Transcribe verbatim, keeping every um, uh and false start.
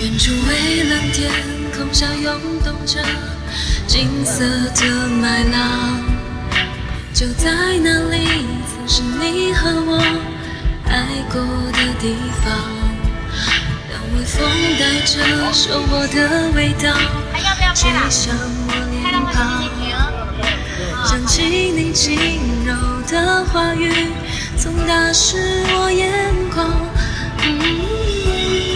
远处蔚蓝天空下涌动着金色的麦浪，就在那里，曾是你和我爱过的地方。让微风带着收获的味道，吹向我脸庞，想起你轻柔的话语，总打湿我眼眶。嗯